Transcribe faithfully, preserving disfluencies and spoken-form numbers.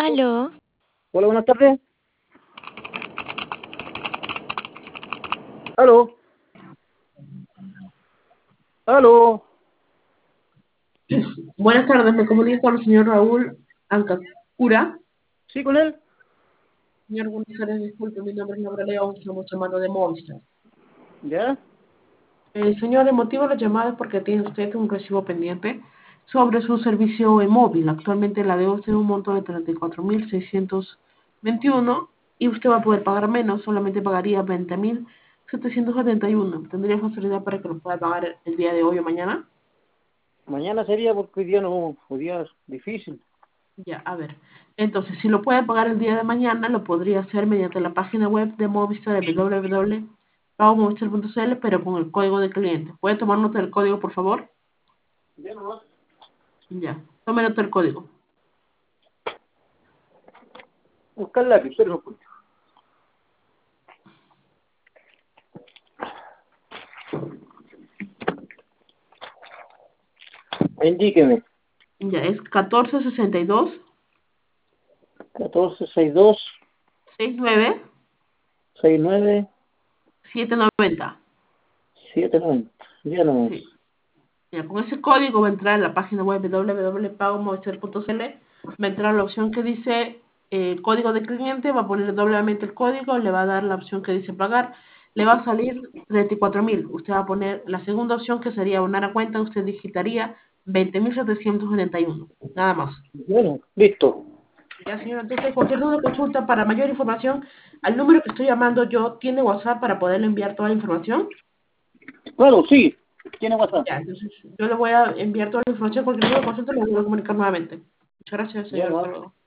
Aló, Hola, buenas tardes. Aló, aló. Buenas tardes, me comunico con el señor Raúl Ancacura. ¿Sí con él? Señor, buenas tardes, disculpe, mi nombre es Laura León, estamos llamando de Movistar. ¿Ya? Eh, señor, el motivo de la llamada es porque tiene usted un recibo pendiente sobre su servicio en móvil. Actualmente la deuda es de un monto de treinta y cuatro mil seiscientos veintiuno y usted va a poder pagar menos, solamente pagaría veinte mil setecientos setenta y uno. ¿Tendría facilidad para que lo pueda pagar el día de hoy o mañana? Mañana sería porque hoy día no, hoy día es difícil. Ya, a ver. Entonces, si lo puede pagar el día de mañana, lo podría hacer mediante la página web de Movistar, w w w punto pago movistar punto c l, pero con el código de cliente. ¿Puede tomar nota del código, por favor? Ya no. Ya, tome nota del código. Buscar lápiz, pero no. Indíqueme. Ya, es catorce sesenta y dos catorce sesenta y dos sesenta y nueve sesenta y nueve setecientos noventa. setecientos noventa. Ya no. Sí. Ya, con ese código va a entrar a la página web de w w w punto pago movistar punto c l, va a entrar a la opción que dice eh, código de cliente, va a poner doblemente el código, le va a dar la opción que dice pagar, le va a salir treinta y cuatro mil. Usted va a poner la segunda opción que sería abonar a cuenta, usted digitaría veinte mil setecientos setenta y uno. Nada más. Bueno, listo. Ya, señor, entonces cualquier duda o consulta para mayor información, al número que estoy llamando yo, ¿tiene WhatsApp para poderle enviar toda la información? Bueno, sí. Tiene WhatsApp. Ya, entonces yo le voy a enviar toda la información, cualquier duda o consulta, le voy a comunicar nuevamente. Muchas gracias, Ya señor. Hasta no. luego.